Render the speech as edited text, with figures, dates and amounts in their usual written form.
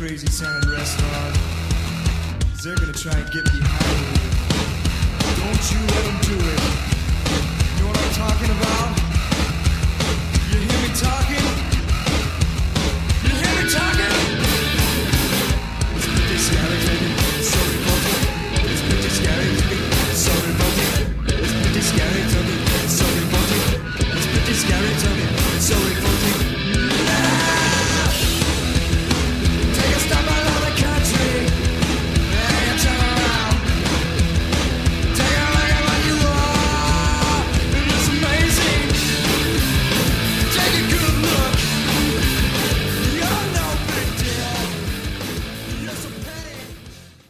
crazy sounding restaurant. 'Cause they're gonna try and get behind you. Don't you let them do it. You know what I'm talking about? You hear me talking?